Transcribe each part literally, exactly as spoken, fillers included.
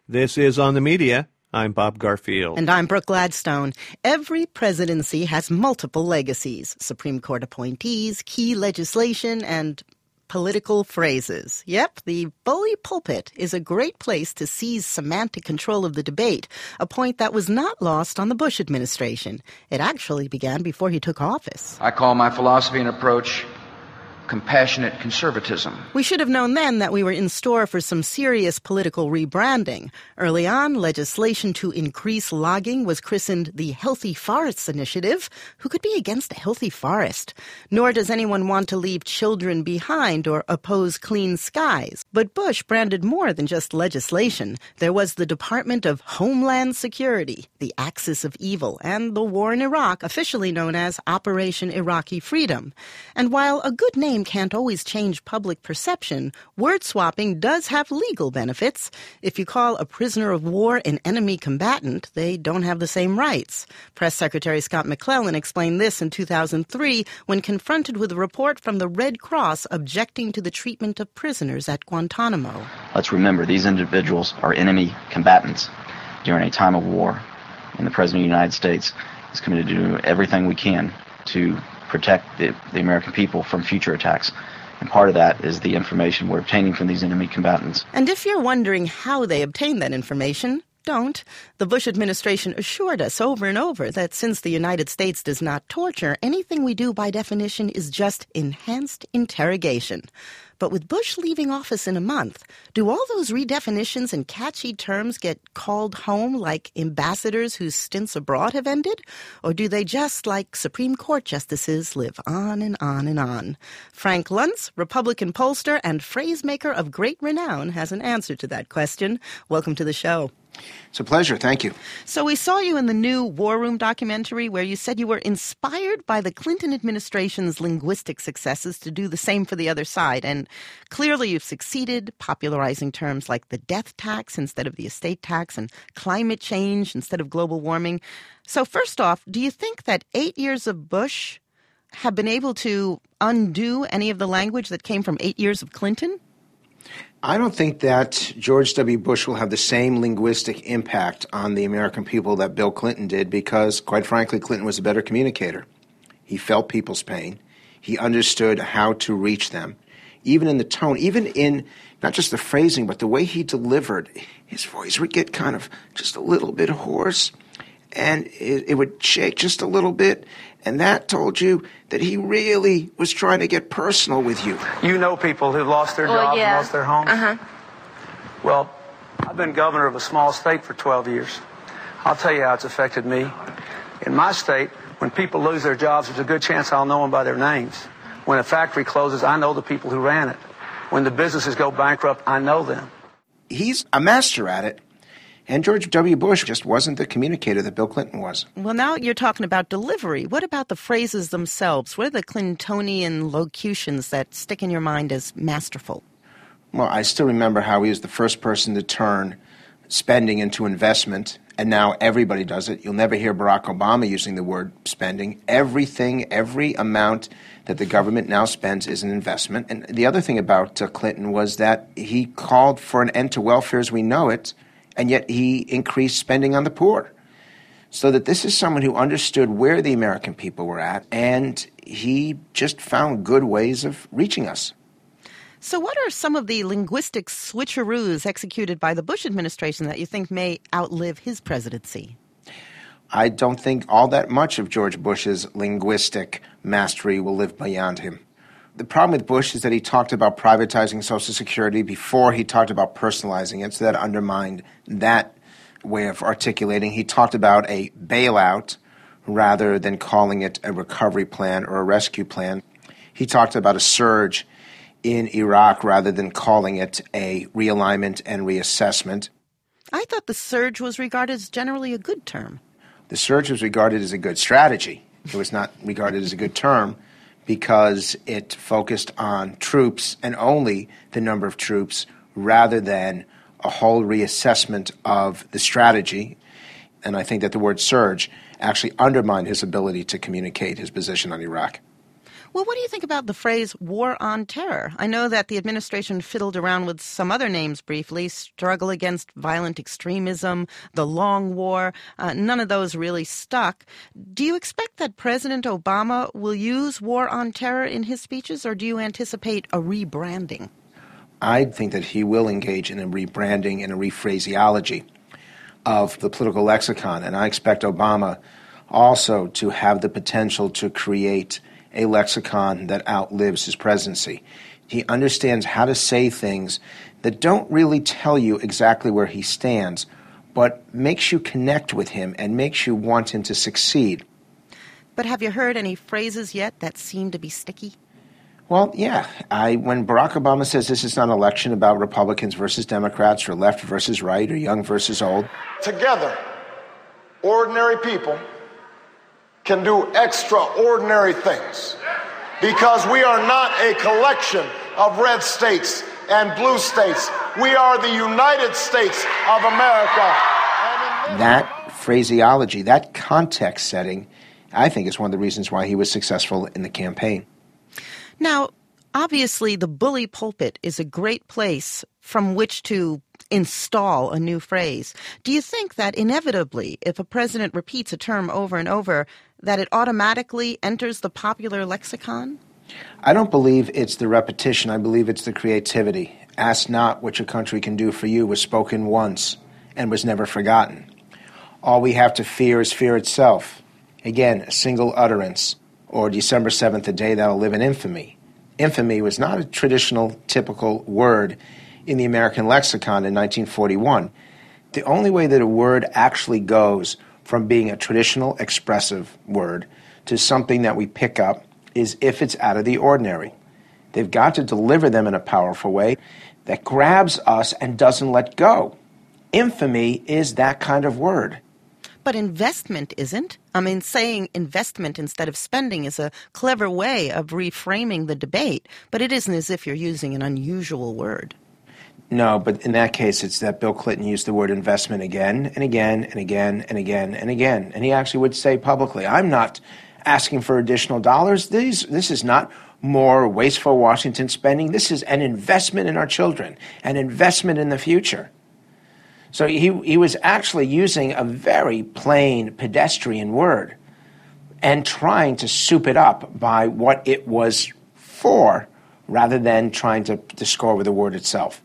This is On the Media. I'm Bob Garfield. And I'm Brooke Gladstone. Every presidency has multiple legacies: Supreme Court appointees, key legislation, and political phrases. Yep, the bully pulpit is a great place to seize semantic control of the debate, a point that was not lost on the Bush administration. It actually began before he took office. I call my philosophy and approach compassionate conservatism. We should have known then that we were in store for some serious political rebranding. Early on, legislation to increase logging was christened the Healthy Forests Initiative. Who could be against a healthy forest? Nor does anyone want to leave children behind or oppose clean skies. But Bush branded more than just legislation. There was the Department of Homeland Security, the Axis of Evil, and the war in Iraq, officially known as Operation Iraqi Freedom. And while a good name can't always change public perception, word swapping does have legal benefits. If you call a prisoner of war an enemy combatant, they don't have the same rights. Press Secretary Scott McClellan explained this in two thousand three when confronted with a report from the Red Cross objecting to the treatment of prisoners at Guantanamo. Let's remember, these individuals are enemy combatants during a time of war, and the President of the United States is committed to do everything we can to protect the, the American people from future attacks. And part of that is the information we're obtaining from these enemy combatants. And if you're wondering how they obtain that information, don't. The Bush administration assured us over and over that since the United States does not torture, anything we do by definition is just enhanced interrogation. But with Bush leaving office in a month, do all those redefinitions and catchy terms get called home like ambassadors whose stints abroad have ended? Or do they just, like Supreme Court justices, live on and on and on? Frank Luntz, Republican pollster and phrase maker of great renown, has an answer to that question. Welcome to the show. It's a pleasure. Thank you. So we saw you in the new War Room documentary where you said you were inspired by the Clinton administration's linguistic successes to do the same for the other side. And clearly you've succeeded, popularizing terms like the death tax instead of the estate tax and climate change instead of global warming. So first off, do you think that eight years of Bush have been able to undo any of the language that came from eight years of Clinton? I don't think that George W. Bush will have the same linguistic impact on the American people that Bill Clinton did because, quite frankly, Clinton was a better communicator. He felt people's pain. He understood how to reach them. Even in the tone, even in not just the phrasing, but the way he delivered, his voice would get kind of just a little bit hoarse, and it, it would shake just a little bit, and that told you that he really was trying to get personal with you. You know people who've lost their well, jobs yeah. and lost their homes? Uh-huh. Well, I've been governor of a small state for twelve years. I'll tell you how it's affected me. In my state, when people lose their jobs, there's a good chance I'll know them by their names. When a factory closes, I know the people who ran it. When the businesses go bankrupt, I know them. He's a master at it. And George W. Bush just wasn't the communicator that Bill Clinton was. Well, now you're talking about delivery. What about the phrases themselves? What are the Clintonian locutions that stick in your mind as masterful? Well, I still remember how he was the first person to turn spending into investment, and now everybody does it. You'll never hear Barack Obama using the word spending. Everything, every amount that the government now spends is an investment. And the other thing about uh, Clinton was that he called for an end to welfare as we know it, and yet he increased spending on the poor. So that this is someone who understood where the American people were at, and he just found good ways of reaching us. So what are some of the linguistic switcheroos executed by the Bush administration that you think may outlive his presidency? I don't think all that much of George Bush's linguistic mastery will live beyond him. The problem with Bush is that he talked about privatizing Social Security before he talked about personalizing it, so that undermined that way of articulating. He talked about a bailout rather than calling it a recovery plan or a rescue plan. He talked about a surge in Iraq rather than calling it a realignment and reassessment. I thought the surge was regarded as generally a good term. The surge was regarded as a good strategy. It was not regarded as a good term because it focused on troops and only the number of troops rather than a whole reassessment of the strategy. And I think that the word surge actually undermined his ability to communicate his position on Iraq. Well, what do you think about the phrase war on terror? I know that the administration fiddled around with some other names briefly, struggle against violent extremism, the long war. Uh, none of those really stuck. Do you expect that President Obama will use war on terror in his speeches, or do you anticipate a rebranding? I think that he will engage in a rebranding and a rephraseology of the political lexicon, and I expect Obama also to have the potential to create a lexicon that outlives his presidency. He understands how to say things that don't really tell you exactly where he stands, but makes you connect with him and makes you want him to succeed. But have you heard any phrases yet that seem to be sticky? Well, yeah. I, when Barack Obama says this is not an election about Republicans versus Democrats or left versus right or young versus old. Together, ordinary people can do extraordinary things because we are not a collection of red states and blue states. We are the United States of America. That phraseology, that context setting, I think is one of the reasons why he was successful in the campaign. Now, obviously, the bully pulpit is a great place from which to install a new phrase. Do you think that inevitably, if a president repeats a term over and over, that it automatically enters the popular lexicon? I don't believe it's the repetition. I believe it's the creativity. Ask not what your country can do for you was spoken once and was never forgotten. All we have to fear is fear itself. Again, a single utterance. Or December seventh, a day that'll live in infamy. Infamy was not a traditional, typical word in the American lexicon in nineteen forty-one. The only way that a word actually goes from being a traditional, expressive word to something that we pick up is if it's out of the ordinary. They've got to deliver them in a powerful way that grabs us and doesn't let go. Infamy is that kind of word. But investment isn't. I mean, saying investment instead of spending is a clever way of reframing the debate, but it isn't as if you're using an unusual word. No, but in that case, it's that Bill Clinton used the word investment again and again and again and again and again. And he actually would say publicly, I'm not asking for additional dollars. These, this is not more wasteful Washington spending. This is an investment in our children, an investment in the future. So he, he was actually using a very plain pedestrian word and trying to soup it up by what it was for rather than trying to, to score with the word itself.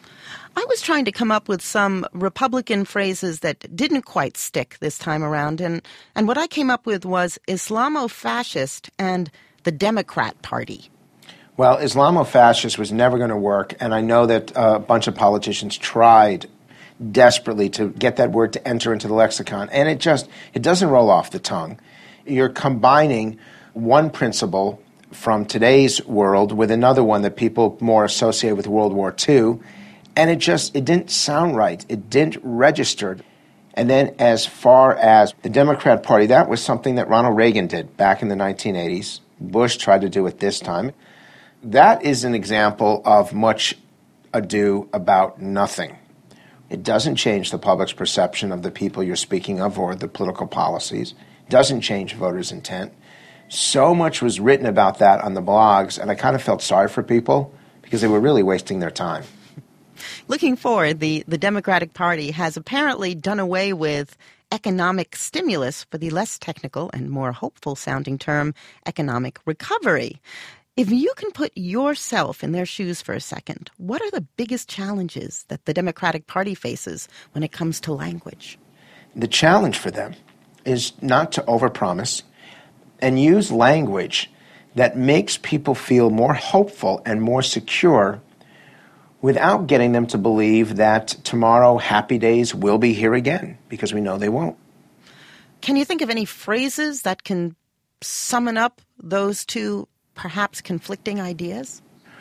I was trying to come up with some Republican phrases that didn't quite stick this time around, and, and what I came up with was Islamo-fascist and the Democrat Party. Well, Islamo-fascist was never going to work, and I know that a bunch of politicians tried desperately to get that word to enter into the lexicon, and it just, it doesn't roll off the tongue. You're combining one principle from today's world with another one that people more associate with World War Two, and it just, it didn't sound right. It didn't register. And then as far as the Democrat Party, that was something that Ronald Reagan did back in the nineteen eighties. Bush tried to do it this time. That is an example of much ado about nothing. It doesn't change the public's perception of the people you're speaking of or the political policies. It doesn't change voters' intent. So much was written about that on the blogs, and I kind of felt sorry for people because they were really wasting their time. Looking forward, the, the Democratic Party has apparently done away with economic stimulus for the less technical and more hopeful-sounding term economic recovery. If you can put yourself in their shoes for a second, what are the biggest challenges that the Democratic Party faces when it comes to language? The challenge for them is not to overpromise and use language that makes people feel more hopeful and more secure without getting them to believe that tomorrow happy days will be here again, because we know they won't. Can you think of any phrases that can summon up those two perhaps conflicting ideas?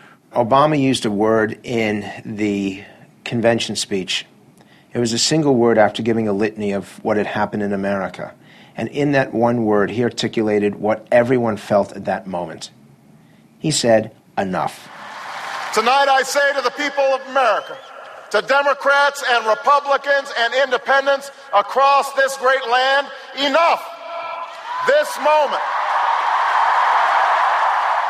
Obama used a word in the convention speech. It was a single word after giving a litany of what had happened in America. And in that one word, he articulated what everyone felt at that moment. He said, enough. Tonight I say to the people of America, to Democrats and Republicans and independents across this great land, enough. This moment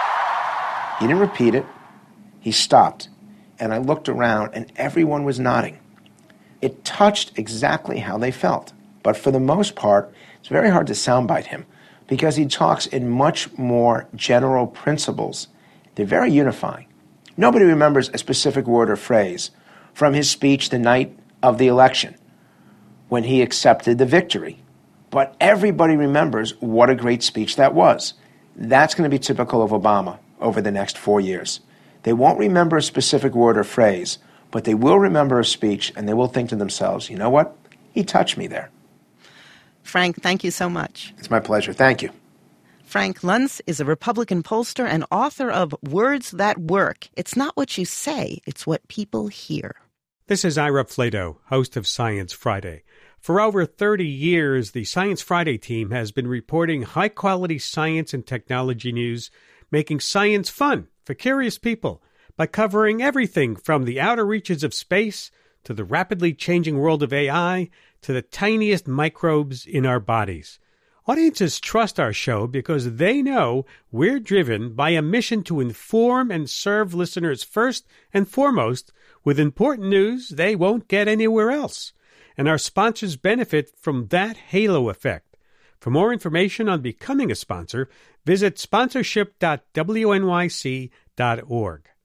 He didn't repeat it. He stopped. And I looked around, and everyone was nodding. It touched exactly how they felt. But for the most part, it's very hard to soundbite him because he talks in much more general principles. They're very unifying. Nobody remembers a specific word or phrase from his speech the night of the election when he accepted the victory. But everybody remembers what a great speech that was. That's going to be typical of Obama over the next four years. They won't remember a specific word or phrase, but they will remember a speech, and they will think to themselves, you know what? He touched me there. Frank, thank you so much. It's my pleasure. Thank you. Frank Luntz is a Republican pollster and author of Words That Work. It's not what you say, it's what people hear. This is Ira Flato, host of Science Friday. For over thirty years, the Science Friday team has been reporting high-quality science and technology news, making science fun for curious people by covering everything from the outer reaches of space to the rapidly changing world of A I to the tiniest microbes in our bodies. Audiences trust our show because they know we're driven by a mission to inform and serve listeners first and foremost with important news they won't get anywhere else. And our sponsors benefit from that halo effect. For more information on becoming a sponsor, visit sponsorship dot w n y c dot org.